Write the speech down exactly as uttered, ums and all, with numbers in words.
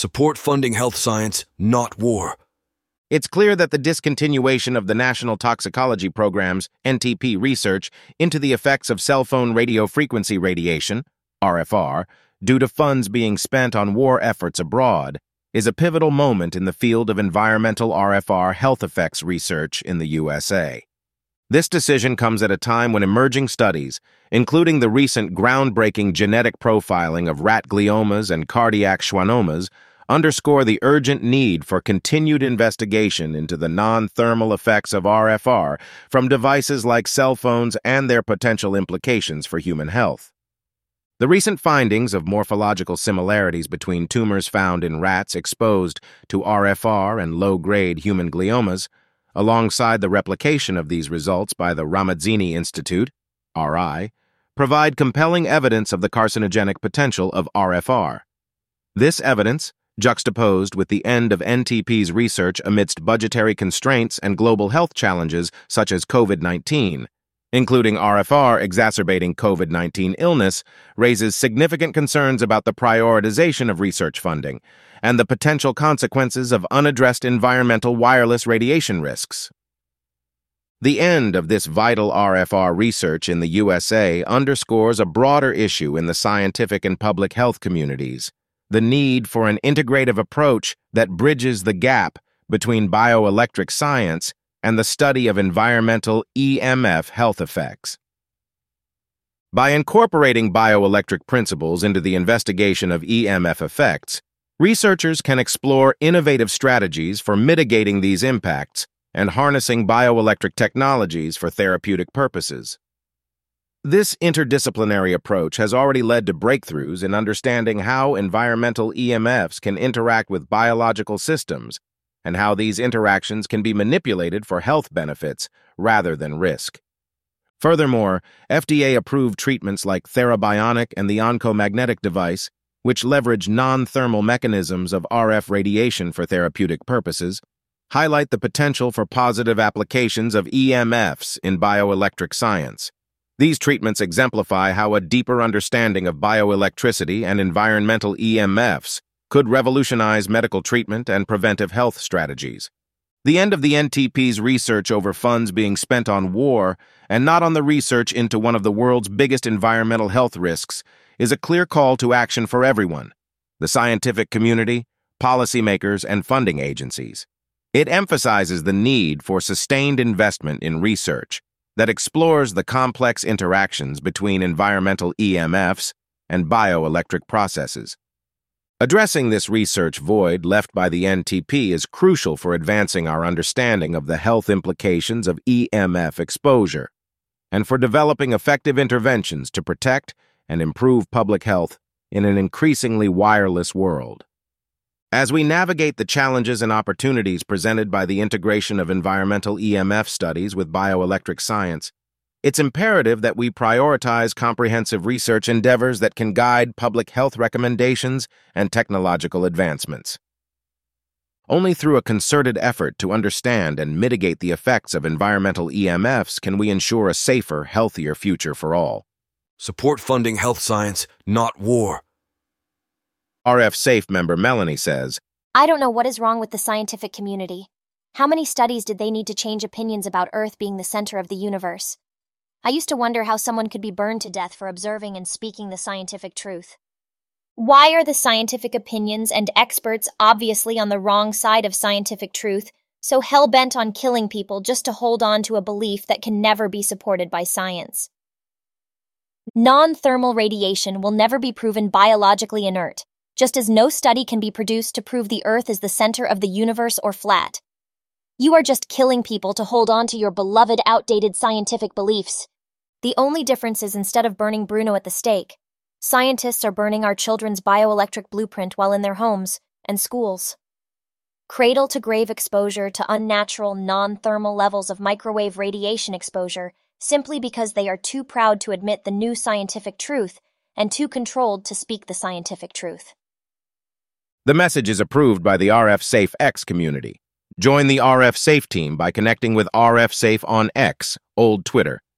Support funding health science, not war. It's clear that the discontinuation of the National Toxicology Program's N T P research into the effects of cell phone radio frequency radiation, R F R, due to funds being spent on war efforts abroad, is a pivotal moment in the field of environmental R F R health effects research in the U S A. This decision comes at a time when emerging studies, including the recent groundbreaking genetic profiling of rat gliomas and cardiac schwannomas, underscore the urgent need for continued investigation into the non-thermal effects of R F R from devices like cell phones and their potential implications for human health. The recent findings of morphological similarities between tumors found in rats exposed to R F R and low-grade human gliomas, alongside the replication of these results by the Ramazzini Institute, R I, provide compelling evidence of the carcinogenic potential of R F R. This evidence, juxtaposed with the end of N T P's research amidst budgetary constraints and global health challenges such as COVID nineteen, including R F R exacerbating COVID nineteen illness, raises significant concerns about the prioritization of research funding and the potential consequences of unaddressed environmental wireless radiation risks. The end of this vital R F R research in the U S A underscores a broader issue in the scientific and public health communities: the need for an integrative approach that bridges the gap between bioelectric science and the study of environmental E M F health effects. By incorporating bioelectric principles into the investigation of E M F effects, researchers can explore innovative strategies for mitigating these impacts and harnessing bioelectric technologies for therapeutic purposes. This interdisciplinary approach has already led to breakthroughs in understanding how environmental E M Fs can interact with biological systems and how these interactions can be manipulated for health benefits rather than risk. Furthermore, F D A-approved treatments like Therabionic and the Oncomagnetic device, which leverage non-thermal mechanisms of R F radiation for therapeutic purposes, highlight the potential for positive applications of E M Fs in bioelectric science. These treatments exemplify how a deeper understanding of bioelectricity and environmental E M Fs could revolutionize medical treatment and preventive health strategies. The end of the N T P's research over funds being spent on war and not on the research into one of the world's biggest environmental health risks is a clear call to action for everyone: the scientific community, policymakers, and funding agencies. It emphasizes the need for sustained investment in research that explores the complex interactions between environmental E M Fs and bioelectric processes. Addressing this research void left by the N T P is crucial for advancing our understanding of the health implications of E M F exposure and for developing effective interventions to protect and improve public health in an increasingly wireless world. As we navigate the challenges and opportunities presented by the integration of environmental E M F studies with bioelectric science, it's imperative that we prioritize comprehensive research endeavors that can guide public health recommendations and technological advancements. Only through a concerted effort to understand and mitigate the effects of environmental E M Fs can we ensure a safer, healthier future for all. Support funding health science, not war. R F SAFE member Melanie says, I don't know what is wrong with the scientific community. How many studies did they need to change opinions about Earth being the center of the universe? I used to wonder how someone could be burned to death for observing and speaking the scientific truth. Why are the scientific opinions and experts obviously on the wrong side of scientific truth so hell-bent on killing people just to hold on to a belief that can never be supported by science? Non-thermal radiation will never be proven biologically inert, just as no study can be produced to prove the Earth is the center of the universe or flat. You are just killing people to hold on to your beloved outdated scientific beliefs. The only difference is instead of burning Bruno at the stake, scientists are burning our children's bioelectric blueprint while in their homes and schools. Cradle-to-grave exposure to unnatural, non-thermal levels of microwave radiation exposure simply because they are too proud to admit the new scientific truth and too controlled to speak the scientific truth. The message is approved by the R F SAFE X community. Join the R F SAFE team by connecting with R F SAFE on X, old Twitter.